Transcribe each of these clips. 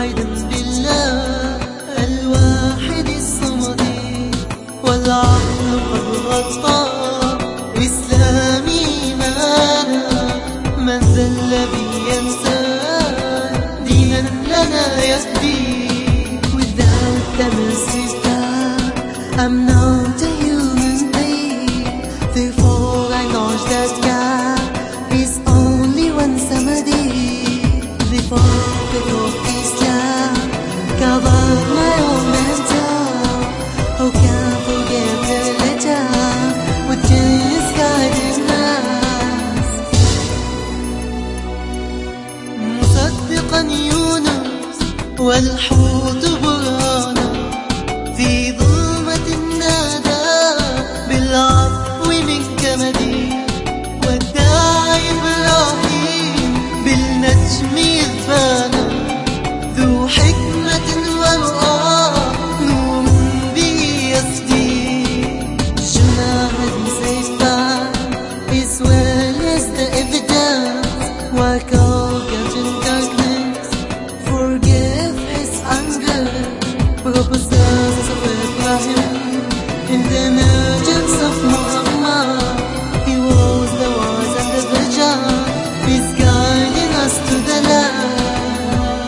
واحدا بالله الواحد الصمد والعقل قد غطى إسلامي إيمانا. من ذا الذي ينسى دينا لنا يهدي without the message that I'm not a human being. Therefore I acknowledge that God is only one Samadi. The prophet of Islam covered my own mental. Who can forget the letter which is guiding us? مصدقا يونس والحوت برهانا في ظلمة النادى بالعفو من كمدي، والداعي إبراهيم بالنجم إذفانا ذو حكمة ورؤى نور به يسدي. جناح سيفان as well as the evidence work of in darkness. Forgive his anger, proposals of Ibrahim in the emergence of Muhammad. He was the wise and the vision, he's guiding us to the land.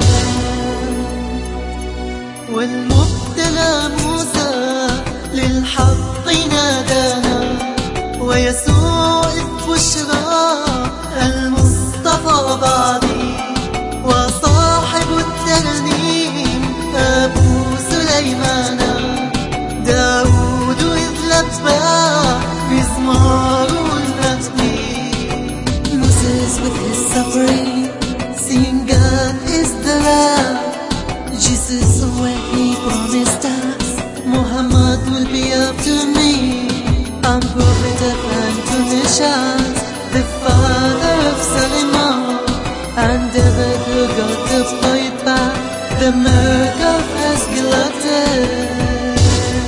والمبتلى موسى للحق نادانا، ويسوع البشرى المصطفى بعدي، وصاحب الترنيم أبو سليمان. داود إذ لبى مزماره المهدي. Moses with his suffering, seeing God is the Lamb. Jesus when he promised us, Muhammad will be after me. I'm prophet of Antonisha's, the father of Solomon, and David who got the fight back, the mark of Asclepius.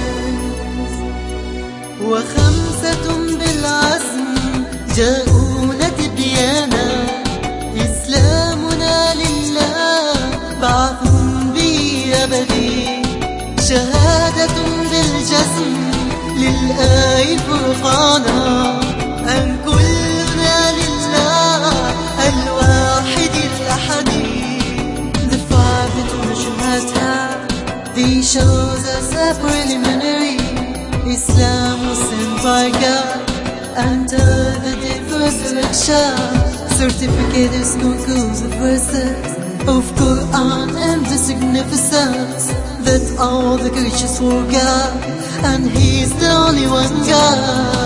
وخمسة بالعزم جاءونا تبيانا، إسلامنا لله بعث به أبدي، شهادة بالجسم للآي فرقانا، أن كلنا لله الواحد الأحد. The five intuition has had, these shows us a preliminary. Islam was sent by God under the day of resurrection. Certificate is conclusive verses of Quran and the significance that all the creatures for God and He is the only one God.